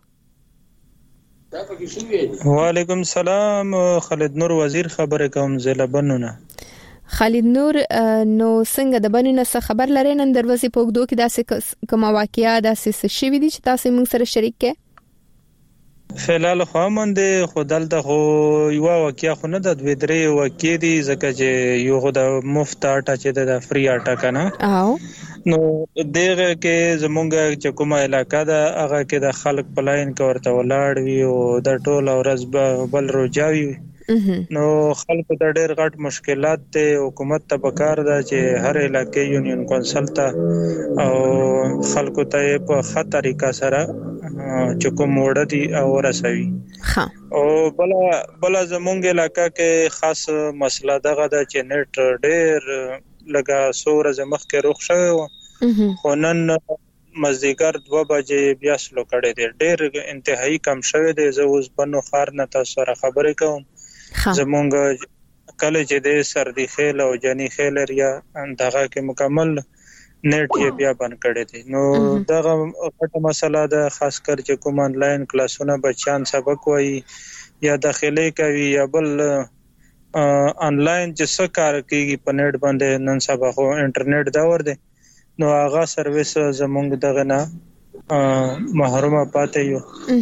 وعلیکم السلام. خالد نور وزیر خبره کوم زله بنونه. خالد نور نو څنګه د بنونه څخه خبر لري؟ نن دروازې پوګدو کې داسې کوم واقعیا داسې شوي دي چې تاسو موږ سره شریک کړئ؟ فعلال خو مونږ خدل ته خو یو واقعیا خو نه د دوی درې واقعې دي ځکه چې یو خو د مفت اټا چې د فری اټا کنه او نو دغه کې زمونږ چې کومه علاقہ ده هغه کې د خلک پلاین کې ورته ولاړ وي او د ټول ورځ بل روجاوي نو خلکو ته ډېر غټ مشکلات ته حکومت ته پکار ده چې هر علاقې یونین کونسل ته او خلکو ته په ښه طریقه سره چې کوم وړ دي او رسوي. او بل زمونږ علاقہ کې خاص مسله دغه ده چې نت ډېر لګا سور زمخ کې روخ شوی خو نن مزدیګر 2 بجې بیا سلو کړي دي ډېر انتهایی کم شوی دی. زه اوس بنو خار نه تاسو سره خبرې کوم. زمونږ کله چې د سردی خیل او جنی خیل ریا دغه کې مکمل نیټ یې بیا بند کړی دی. نو دغه غټه مسله ده خاص کر چې کوم انلاین کلاسونه بچان سبق وایي یا داخلي کوي یا بل انلاین چې څه کار کوي په نیټ باندې نن سبا خو انټرنیټ داور دی نو هغه سرویس زمونږ دغه نه محروم پاتې یو.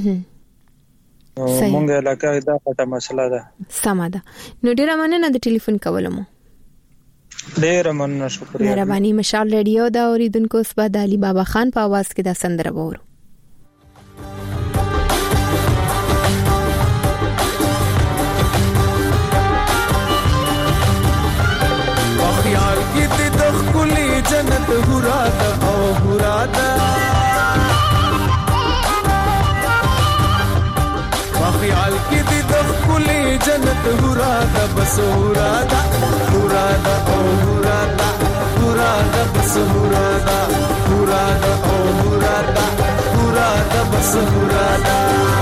مونږ علاقه دا غټه مسله ده. سمه ده. نو ډیره مننه د ټلیفون کولمو. ډیره مننه شکریہ. مهرباني. مشال ریډیو دا اوریدونکو صبح د علي بابا خان په आवाज کې دا سندره وورو. خیال کې د خپلې جنت هراده او هراده خیال کې د خپلې جنت هراده بس هراده هراده او هراده هراده بس هراده هراده او هراده هراده بس هراده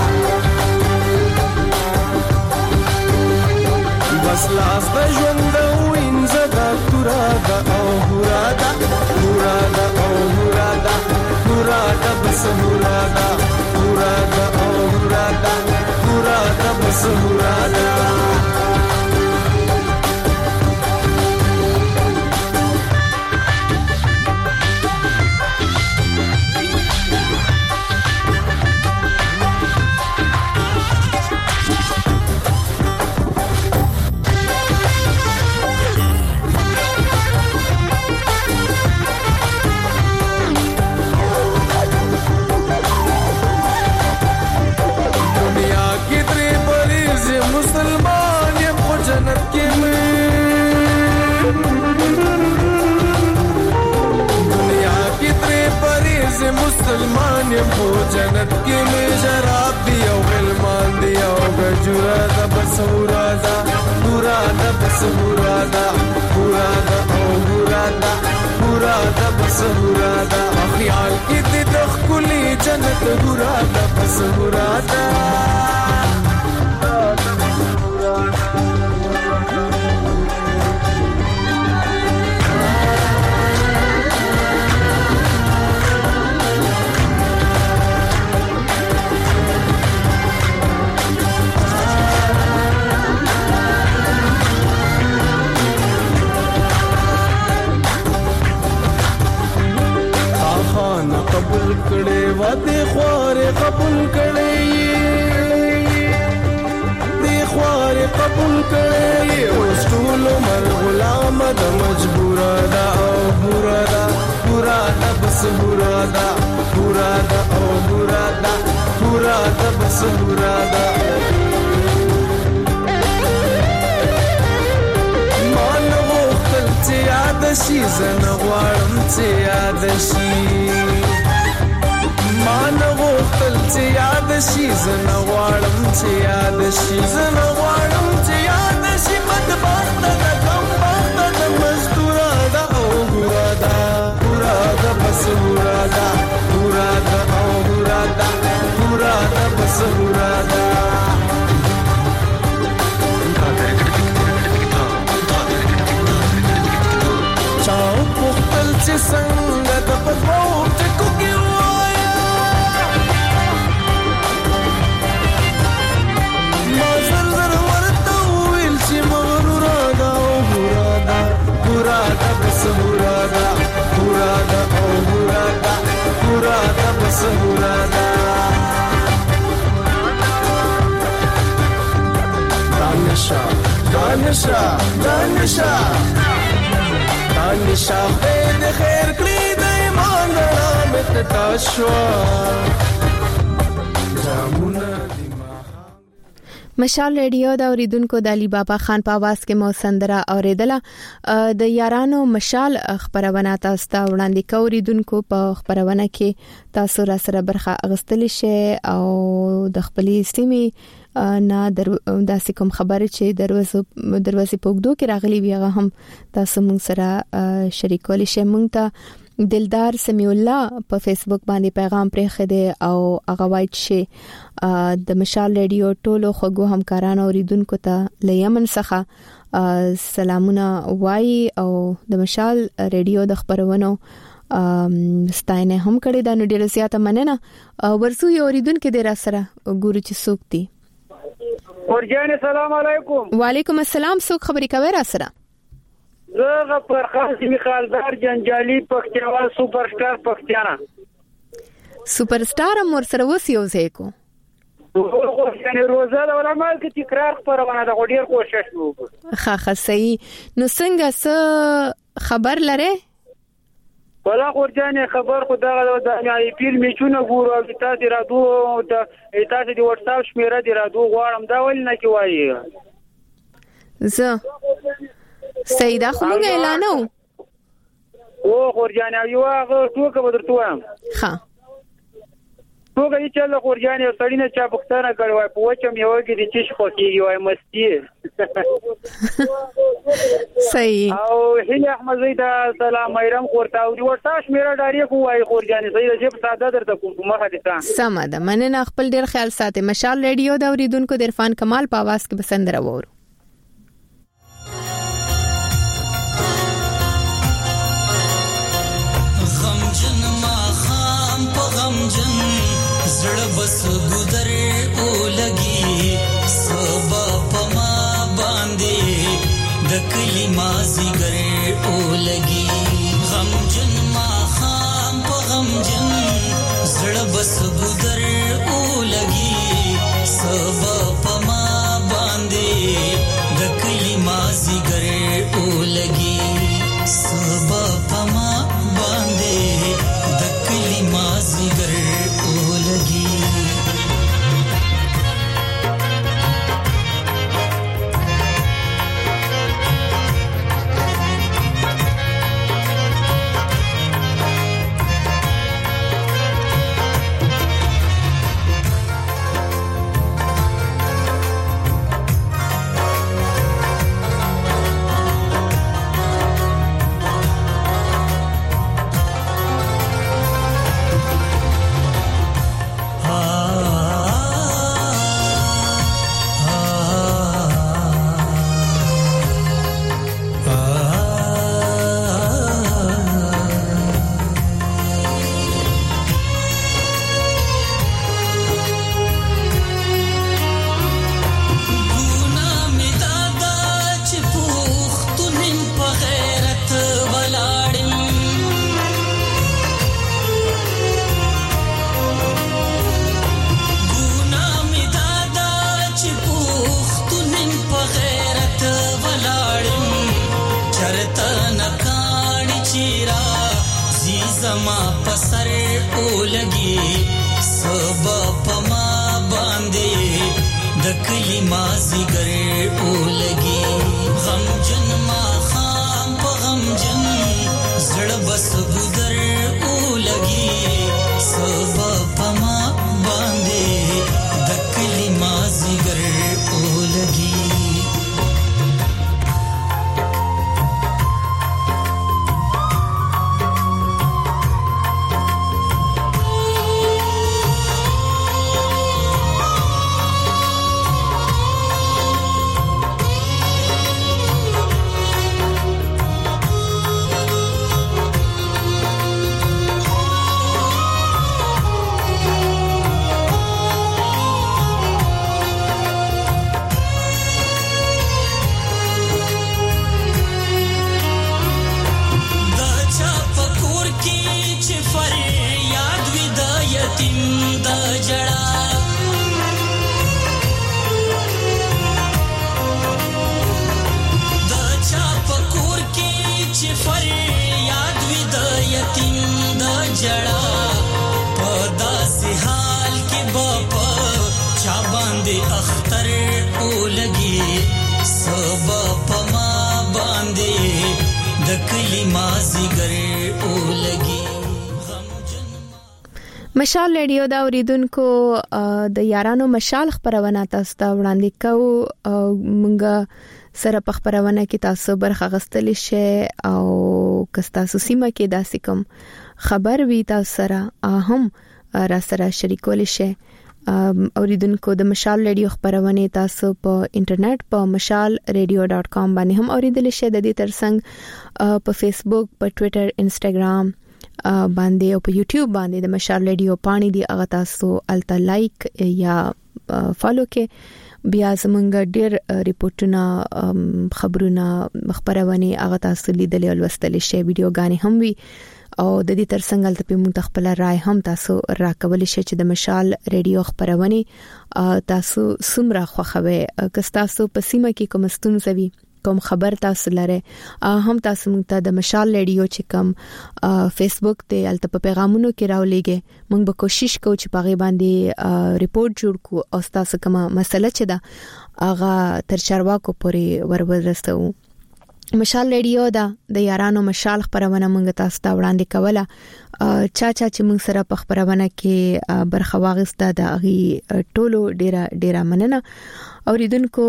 بس لاس د ژوند وینځه د هراده او هراده هراده او هراده هراده بس هراده هراده او هراده هراده بس هراده بس هرادا خیال کې د خولي جنت هرادا بس هرادا قبول کړي وته خواره قبول کړي دی خواره قبول کړي اوس ټول مر غلام د مجبور دا او بورا دا بورا دا بس بورا دا بورا دا او بورا دا بورا دا بس بورا دا مان وختل چې یاد شي زنه غواړم چې یاد شي مان وختل چې یاد شي زنه غواړم چې یاد شي زنه غواړم چې یاد شي بدبخت د کم بخت د مزدور دا او ګورا دا ګورا دا بس ګورا دا ګورا دا او ګورا دا ګورا دا بس ګورا دا چاو وختل چې څنګه د پدمو ټکو کې Burada bas burada burada o burada burada bas burada Danisha danisha danisha danisha de khair kli de iman met tashwa jamuna مشال ریډیو دا اوریدونکو د علي بابا خان په आवाज کې مو سندره اوریدله د یارانو مشال خبرونه تاسو ته وړاندې کوریدونکو په خبرونه کې تاسو را سره برخه اغستلی شي او د خپلې سیمې نه داسې کوم خبره چې دروازه پوګدو کې راغلي وي هغه هم تاسو موږ سره شریکول شي موږ ته دلدار سمیع الله په فیسبوک باندې پیغام پرې خده او هغه وایي چې د مشال ریډیو ټولو خوګو همکارانو اوریدونکو ته لیمن څخه سلامونه وایي او د مشال ریډیو د خبرونو ستاینه هم کړې دا نو ډیره زیاته مننه ورسو یو اوریدونکو د را سره ګورو چې څوک دي ورجان السلام علیکم وعلیکم السلام څوک خبرې کوي را سره زه پر خاص میخالدار جنجالي پختیوال سپر سٹار پختیانا سپر سٹار مور سره وسیو زیکو یعنی روزه د علماء کې تکرار خبرونه د غوډیر کوشش وکړو ښه صحیح نو څنګه څه خبر لره ولا ورجانې خبر خو دا د ای پی ایل میچونه ګورو او تاسو رادو د تاسو د واتس اپ شمیره دی رادو غواړم دا ول نه کی وایي زه سیدا خو موږ اعلانو او ورجانې یو هغه ټوکه بدرته وایم ها ټوکه چې له ورجانې سړینه چا پښتنه کړوای په وچم یو کې د چش خو کیږي وای مستی صحیح او هله احمد زیدا سلام ایرم ورته او ورتاش میرا ډاری کو وای ورجانې زیدا چې ساده درته کوم مخه دي سم ده مننه خپل ډیر خیال ساتي مشال ریډیو دا اوریدونکو د عرفان کمال په आवाज کې پسند راوورو غمجن زړه بس ګذر او لګي سبا پما باندې د کلی مازی ګره او لګي غمجن ما خام په غمجن زړه بس ګذر او لګي سبا پما باندې د کلی مازی ګره او لګي سبا پما باندې مازی گر اولگی زما پسر اولګي سبا پما باندې د کلی مازی ګره اولګي غم جن ما خام په غم جن زړه بس ګذر اولګي سبا پما باندې د کلی مازی ګره اولګي مشال ریډیو دا اوریدونکو د یارانو مشال خبرونه تاسو ته وړاندې کوو مونږ سره په خبرونه کې تاسو برخه غستل شي او کستا سیمه کې داسې کوم خبر وی تاسو سره هم را سره شریکول شي اوریدونکو د مشال ریډیو خبرونه تاسو په انټرنیټ په mashalradio.com باندې هم اوریدل شي د دې ترڅنګ په فیسبوک په ټوئیټر انستګرام باندې او په یوټیوب باندې د مشال ریډیو پانی دی هغه تاسو الته لایک یا فالو کې بیا زمونږ ډیر ریپورتونه خبرونه خبرونه هغه تاسو لیدل او لوستل شي ویډیوګانې هم وي او د دې ترڅنګ الته په متخپل رائے هم تاسو راکول شي چې د مشال ریډیو خبرونه تاسو سمره خوخوي کستاسو په سیمه کې کوم ستونزې کوم خبر تاسو لره هم تاسو مونږ ته د مشال ریډیو چې کوم فیسبوک ته الته په پیغامونو کې راولېږي مونږ به کوشش کوو چې په غي باندې ریپورت جوړ کو او تاسو کومه مسله چې دا هغه تر چارواکو پورې ورورسو مشال ریډیو دا د یارانو مشال خبرونه مونږ تاسو ته وړاندې کوله چا چې مونږ سره په خبرونه کې برخه واغسته د اغي ټولو ډیره مننه اوریدونکو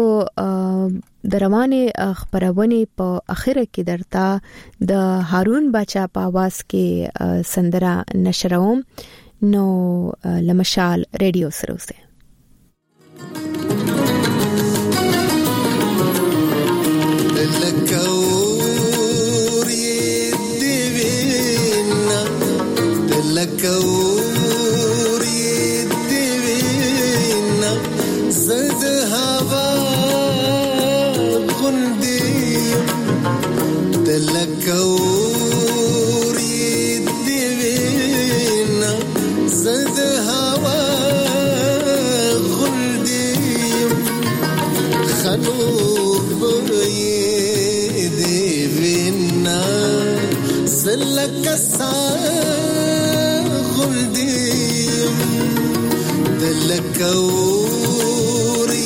د روانه خبرونه په اخره کې درته د هارون بچا په आवाज کې سندره نشروم نو لمشال ریډیو سره اوسه زد هوا غندي دلكوري دينا زد هوا غندي خلوب يدينا زلك غندي دلكوري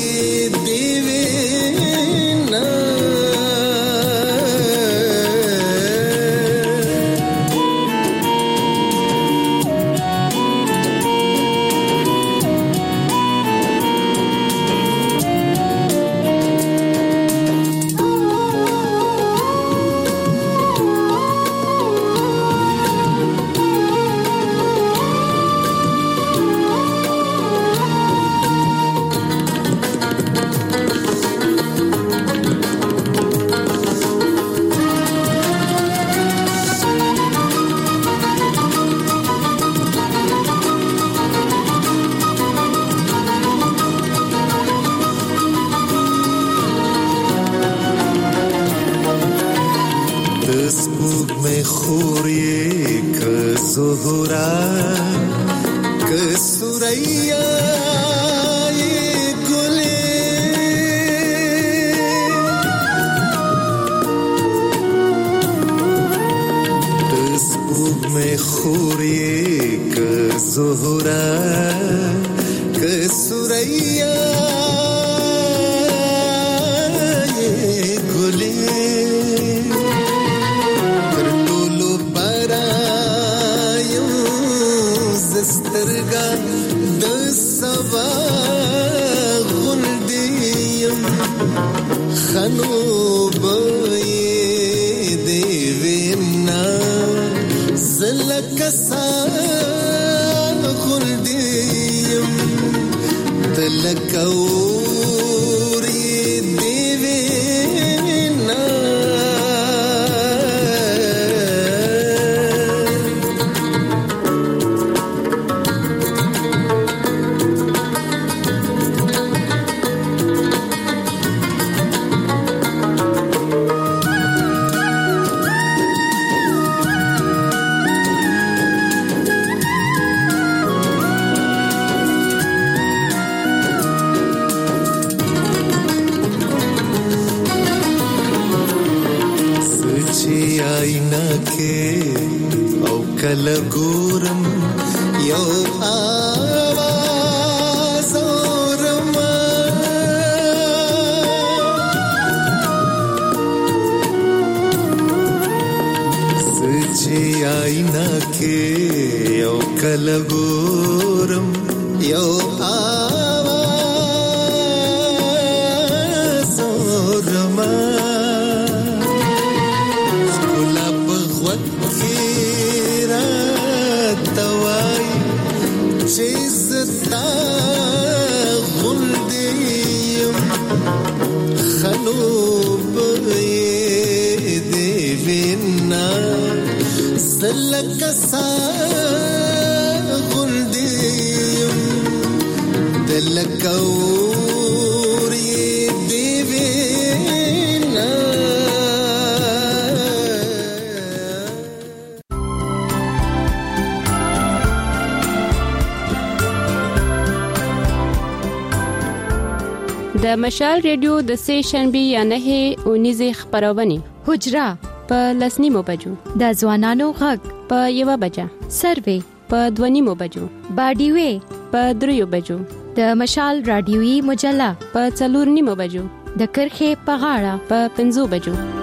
سپوږمۍ خورې که زهره که سوریا خنو بوی دیوینا زلکسا خلدیم تلکوری دیوینا کله ګورم یو आवाज اورم سچي آینا کې یو کله ګورم یو आवाज اورم چیزتا غلدیم خلوب دیوینا زلکسا غلدیم دلکوری دیوینا د مشال ریډیو د سه شنبه یا نه 19 خبرونه حجرا په لسنیمو بجو د ځوانانو غږ په 1 بجه سروې په 2 بجو باډیوي په 3 بجو د مشال رادیوي مجله په 4 بجو د کرخه په غاړه په 5 بجو